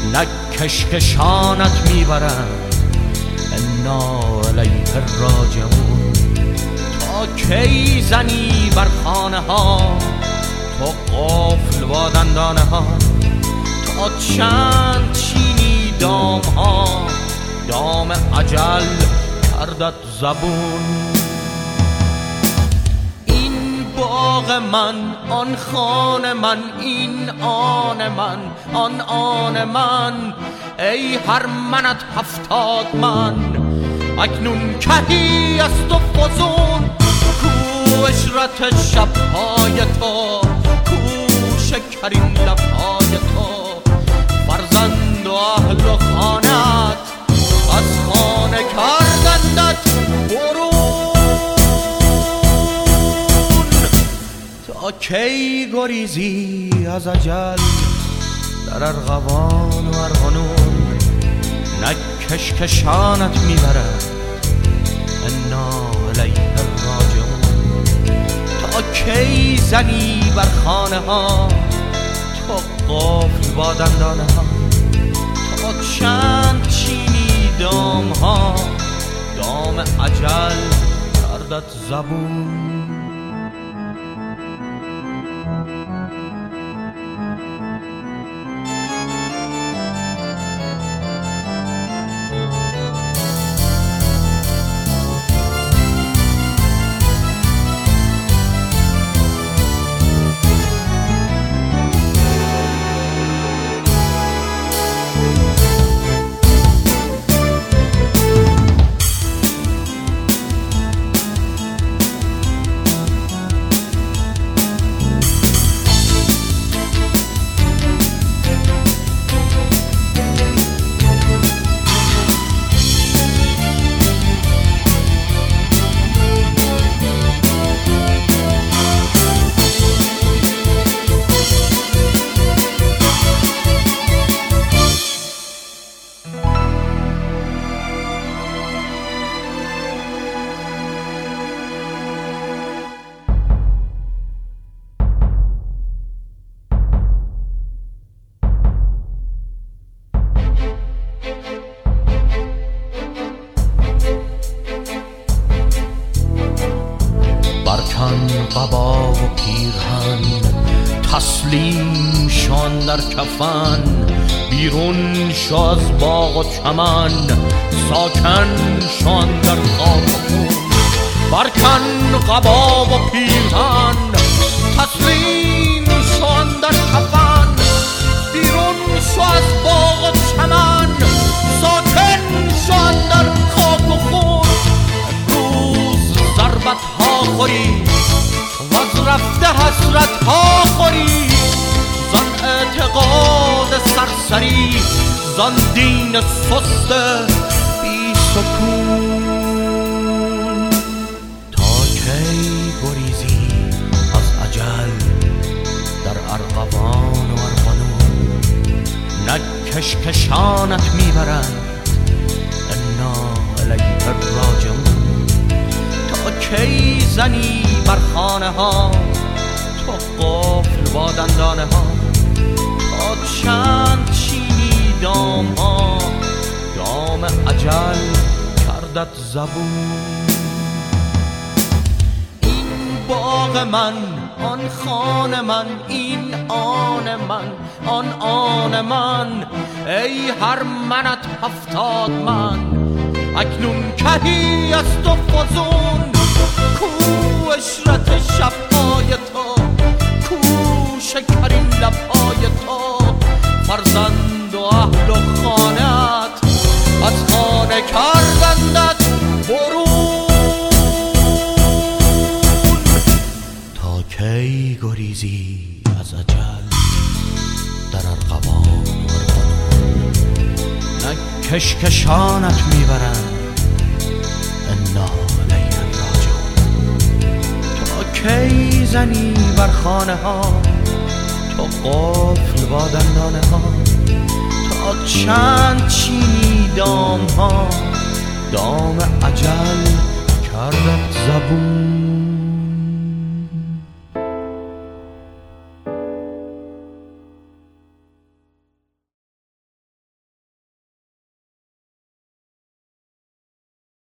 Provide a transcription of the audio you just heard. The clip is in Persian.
نه کشکشانت میبرند انا الیه راجعون. تا کی زنی بر خانه ها تو قفل با دندانه ها؟ تا چند چینی دام ها دام اجل کردت زبون؟ این باغ من، آن خانه من، این آن من، آن آن من، ای هر منت 70 من. اکنون کهی است و فزون، کو اشرت شبهای تو، کو شکرین لبهای تو. فرزند و اهل و خانت از خانه کردندت برون. تا کی گریزی از اجل در ارغوان و ارغنون؟ نه کشکشانت میبرد انا الیه راجعون. تا کی زنی بر خانه ها تو قفل با دندانه ها؟ تا چند چینی دام ها دام اجل کردت زبون؟ قبا و پیرهن تسلیم شان در کفن، بیرون شو از باغ و چمن، ساکن شان در خاک و خون. برکن قبا و پیرهن تسلیم شان در کفن، بیرون شو از باغ و چمن، ساکن شان در خاک و خون. امروز ضربت ها خوری وز رفته حسرت ها خوری، زان اعتقاد سرسری، زان دین سست بی سکون. تا کی گریزی از اجل در ارغوان و ارغنون؟ نه کشکشانت میبرند انا الیه راجعون. تا کی زنی بر خانه ها تو قفل با دندانه ها؟ تا چند چینی دام ها دام اجل کردت زبون؟ این باغ من، آن خانه من، این آن من، آن آن من، ای هر منت 70 من. اکنون کهی است و فزون، کو اشرت شبهای تو، کو شکرین لبهای تو. فرزند و اهل و خانت از خانه کردندت برون. تا کی گریزی از اجل در ارغوان و ارغنون؟ نه کشکشانت میبرند انا الیه راجعون. تا کی زنی بر خانه ها تو قفل با دندانه ها؟ تا چند چینی دام ها دام اجل کردت زبون؟